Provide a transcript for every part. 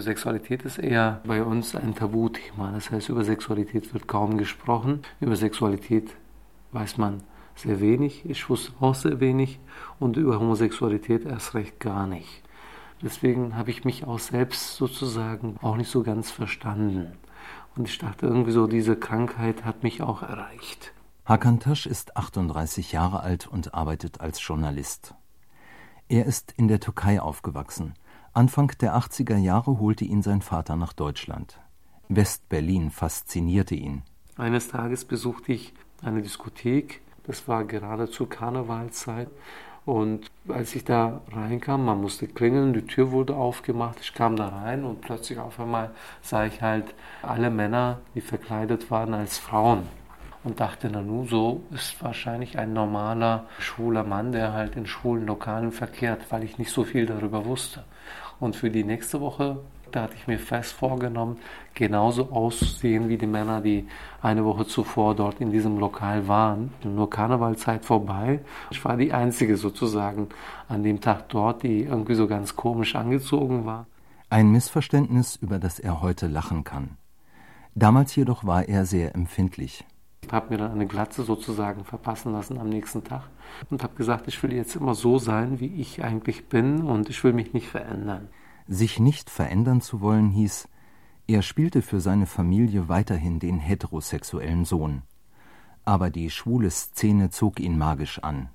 Sexualität ist eher bei uns ein Tabuthema. Das heißt, über Sexualität wird kaum gesprochen. Über Sexualität weiß man sehr wenig. Ich wusste auch sehr wenig. Und über Homosexualität erst recht gar nicht. Deswegen habe ich mich auch selbst sozusagen auch nicht so ganz verstanden. Und ich dachte irgendwie so, diese Krankheit hat mich auch erreicht. Hakan Taş ist 38 Jahre alt und arbeitet als Journalist. Er ist in der Türkei aufgewachsen. Anfang der 80er Jahre holte ihn sein Vater nach Deutschland. West-Berlin faszinierte ihn. Eines Tages besuchte ich eine Diskothek. Das war gerade zur Karnevalszeit. Und als ich da reinkam, man musste klingeln, die Tür wurde aufgemacht, ich kam da rein und plötzlich auf einmal sah ich halt alle Männer, die verkleidet waren als Frauen. Und dachte, na nun, so ist wahrscheinlich ein normaler schwuler Mann, der halt in schwulen Lokalen verkehrt, weil ich nicht so viel darüber wusste. Und für die nächste Woche, da hatte ich mir fest vorgenommen, genauso auszusehen wie die Männer, die eine Woche zuvor dort in diesem Lokal waren. Nur Karnevalzeit vorbei. Ich war die Einzige sozusagen an dem Tag dort, die irgendwie so ganz komisch angezogen war. Ein Missverständnis, über das er heute lachen kann. Damals jedoch war er sehr empfindlich. Ich habe mir dann eine Glatze sozusagen verpassen lassen am nächsten Tag und habe gesagt, ich will jetzt immer so sein, wie ich eigentlich bin und ich will mich nicht verändern. Sich nicht verändern zu wollen hieß, er spielte für seine Familie weiterhin den heterosexuellen Sohn. Aber die schwule Szene zog ihn magisch an.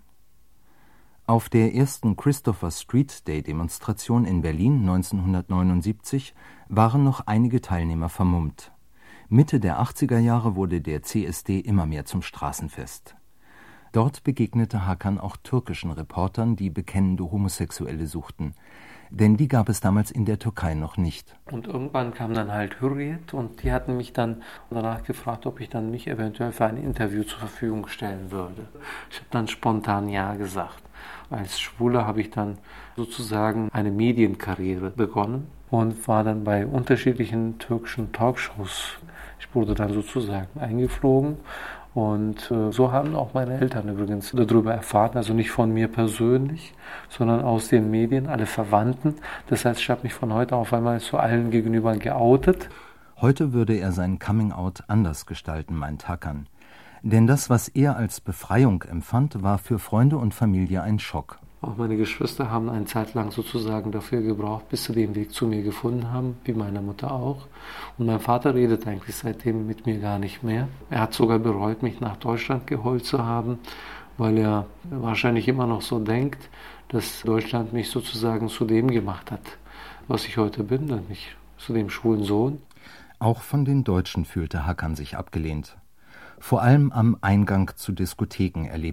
Auf der ersten Christopher Street Day Demonstration in Berlin 1979 waren noch einige Teilnehmer vermummt. Mitte der 80er Jahre wurde der CSD immer mehr zum Straßenfest. Dort begegnete Hakan auch türkischen Reportern, die bekennende Homosexuelle suchten. Denn die gab es damals in der Türkei noch nicht. Und irgendwann kam dann halt Hürriyet und die hatten mich dann danach gefragt, ob ich dann mich eventuell für ein Interview zur Verfügung stellen würde. Ich habe dann spontan ja gesagt. Als Schwuler habe ich dann sozusagen eine Medienkarriere begonnen und war dann bei unterschiedlichen türkischen Talkshows. Ich wurde dann sozusagen eingeflogen und so haben auch meine Eltern übrigens darüber erfahren, also nicht von mir persönlich, sondern aus den Medien, alle Verwandten. Das heißt, ich habe mich von heute auf einmal zu allen gegenüber geoutet. Heute würde er sein Coming-out anders gestalten, meint Hakan. Denn das, was er als Befreiung empfand, war für Freunde und Familie ein Schock. Auch meine Geschwister haben eine Zeit lang sozusagen dafür gebraucht, bis sie den Weg zu mir gefunden haben, wie meine Mutter auch. Und mein Vater redet eigentlich seitdem mit mir gar nicht mehr. Er hat sogar bereut, mich nach Deutschland geholt zu haben, weil er wahrscheinlich immer noch so denkt, dass Deutschland mich sozusagen zu dem gemacht hat, was ich heute bin, nämlich zu dem schwulen Sohn. Auch von den Deutschen fühlte Hakan sich abgelehnt. Vor allem am Eingang zu Diskotheken erlebte